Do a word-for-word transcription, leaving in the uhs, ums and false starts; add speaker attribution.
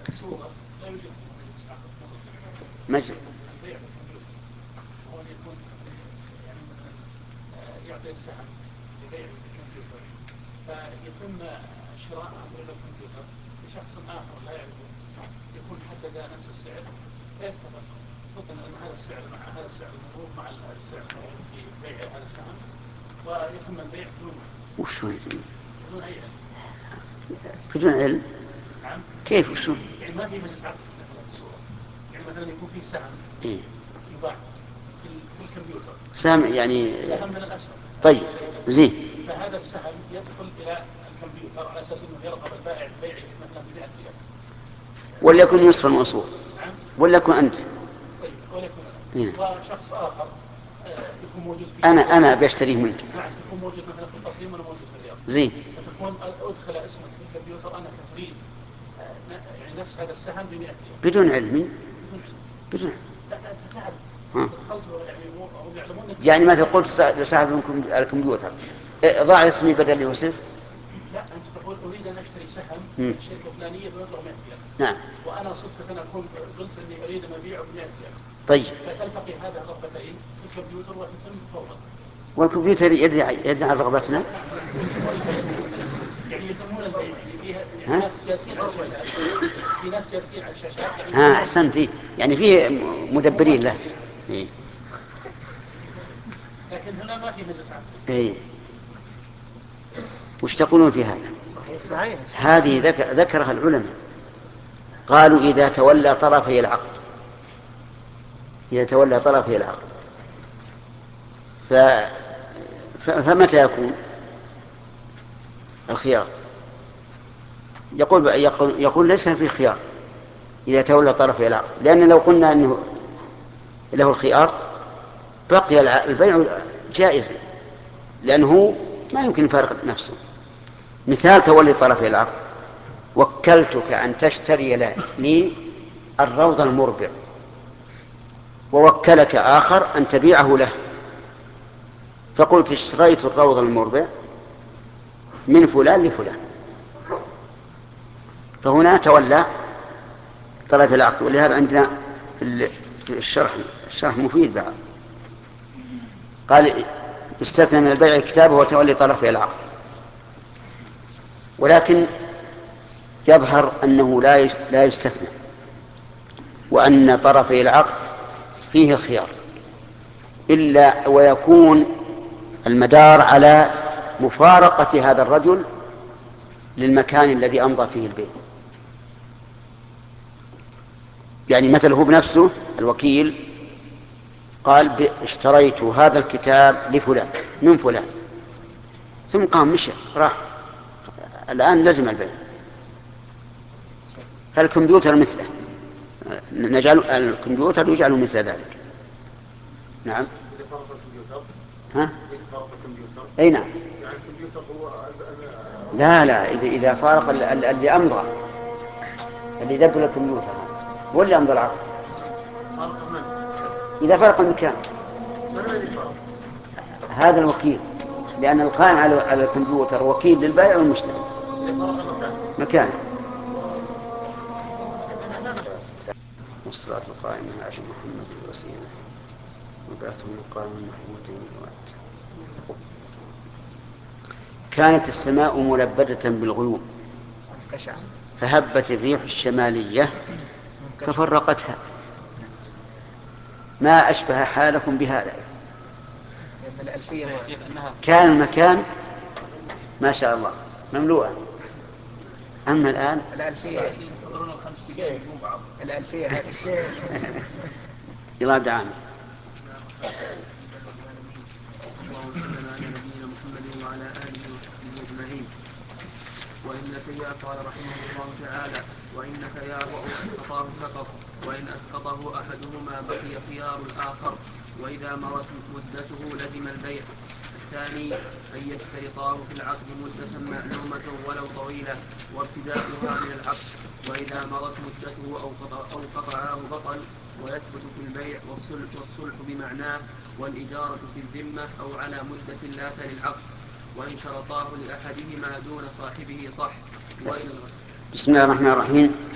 Speaker 1: صورة لا يوجد في مجلس عقد
Speaker 2: مجلس
Speaker 1: البيع بالكمبيوتر، هو أن يكون يعني مثلا يعطي السهم لبيع بالكمبيوتر، فيتم شراء عن طريق الكمبيوتر لشخص آخر لا يعرفه، يكون حدد نفس السعر فيتفق خطا أن هذا السعر مع هذا السعر المطلوب مع السعر المطلوب في بيع هذا السهم، ويتم البيع بدون
Speaker 2: وش هو
Speaker 1: بدون أي علم.
Speaker 2: بدون علم؟
Speaker 1: نعم.
Speaker 2: كيف وشو؟
Speaker 1: يعني ما في مجلس عقد مثلا الصورة، يعني مثلا يكون في سهم
Speaker 2: إيه؟
Speaker 1: يباع في, في الكمبيوتر،
Speaker 2: سهم يعني
Speaker 1: سهم من الأسهم.
Speaker 2: طيب زين.
Speaker 1: فهذا السهم يدخل إلى الكمبيوتر على أساس أنه يرغب البائع ببيعه مثلا ب مئة ريال،
Speaker 2: وليكن يوسف المنصور.
Speaker 1: نعم.
Speaker 2: وليكن أنت.
Speaker 1: طيب وليكن
Speaker 2: إيه؟
Speaker 1: وشخص آخر يكون موجود في
Speaker 2: أنا أنا بشتريه منك.
Speaker 1: نعم تكون موجود مثلا في القصيم وأنا موجود في الرياض.
Speaker 2: زين.
Speaker 1: فتكون أدخل اسمك في الكمبيوتر أنك تريد يعني نفس هذا السهم ب مئة ريال
Speaker 2: بدون علم.
Speaker 1: بدون علم.
Speaker 2: بدون.
Speaker 1: لا أنت تعرف.
Speaker 2: ها.
Speaker 1: دخلته يعني هم يعلمون.
Speaker 2: يعني مثلا قلت لصاحب الكمبيوتر ضع اسمي بدل يوسف.
Speaker 1: لا أنت تقول أريد أن أشتري سهم
Speaker 2: مم.
Speaker 1: من الشركة الفلانية بمبلغ مئة ريال.
Speaker 2: نعم.
Speaker 1: وأنا صدفة أكون قلت أني أريد أن أبيعه ب مئة ريال.
Speaker 2: طيب.
Speaker 1: فتلتقي هذه الرغبتين في الكمبيوتر وتتم فوضى.
Speaker 2: والكمبيوتر يدعي يدعي رغبتنا.
Speaker 1: يعني يسمون البيع يعني فيها يعني ناس جالسين على الشاشات، في ناس جالسين على الشاشات يعني.
Speaker 2: ها أحسنت. إيه؟ يعني فيه مدبرين له. إيه؟
Speaker 1: لكن هنا ما في مجلس عقد.
Speaker 2: إيه؟ وش تقولون في هذا؟
Speaker 1: صحيح صحيح.
Speaker 2: هذه ذكر ذكرها العلماء، قالوا إذا تولى طرفي العقد إذا تولى طرفي العقد ف... ف... فمتى يكون الخيار؟ يقول يقول, يقول ليس في خيار إذا تولى طرفي العقد، لأن لو قلنا أنه له الخيار بقي البيع جائزا، لأنه ما يمكن يفارق نفسه. مثال تولي طرفي العقد: وكلتك أن تشتري لي الروض المربع، ووكلك آخر أن تبيعه له، فقلت اشتريت الروض المربع من فلان لفلان، فهنا تولى طرف العقد. ولهذا عندنا في الشرح الشرح مفيد بعض قال استثنى من البيع الكتاب هو تولي طرف العقد، ولكن يظهر أنه لا لا يستثنى، وأن طرفي العقد فيه الخيار، إلا ويكون المدار على مفارقة هذا الرجل للمكان الذي أمضى فيه البيع. يعني مثل هو بنفسه الوكيل قال اشتريت هذا الكتاب لفلان من فلان، ثم قام مشى راح، الآن لزم البيع. فالكمبيوتر مثله، نجعل الكمبيوتر يجعل مثل ذلك. نعم.
Speaker 1: إذا فرق الكمبيوتر.
Speaker 2: ها؟
Speaker 1: إذا فرق الكمبيوتر.
Speaker 2: أي نعم.
Speaker 1: يعني الكمبيوتر هو.
Speaker 2: لا لا إذا إذا فارق اللي أمضى، اللي يدبر الكمبيوتر هو اللي أمضى العقد.
Speaker 1: فرق من؟
Speaker 2: إذا فرق المكان.
Speaker 1: من الذي فرق؟
Speaker 2: هذا الوكيل، لأن القائم على على الكمبيوتر وكيل للبائع والمشتري.
Speaker 1: إذا فرق المكان.
Speaker 2: مكانه. والصلاة القائمة على محمد الوسيلة وبعثه مقام محمود وأنت. كانت السماء ملبدة بالغيوم فهبت الريح الشمالية ففرقتها. ما أشبه حالكم بهذا؟ كان المكان ما شاء الله مملوءا، أما الآن
Speaker 1: الألفية ينتظرون الخمس دقائق يقوم بعض. الألفية هذه.
Speaker 2: يلا ابدا عامر.
Speaker 1: اللهم صل على نبينا محمد وعلى آله وصحبه أجمعين. وإنك يا قال رحمه الله تعالى: وإنك يا وإن أسقطاه سقط، وإن أسقطه أحدهما بقي خيار الآخر، وإذا مرت مدته لزم البيع. الثاني أن يشترطاه في العقد مدة معلومة ولو طويلة وابتداؤها من العقد، وإذا مرت مدته أو قطعاه بطل، ويثبت في البيع والصلح, والصلح بمعناه، والإجارة في الذمة أو على مدة لا تلي العقد، وإن شرطاه لأحدهما دون صاحبه صح.
Speaker 2: بسم الله الرحمن الرحيم.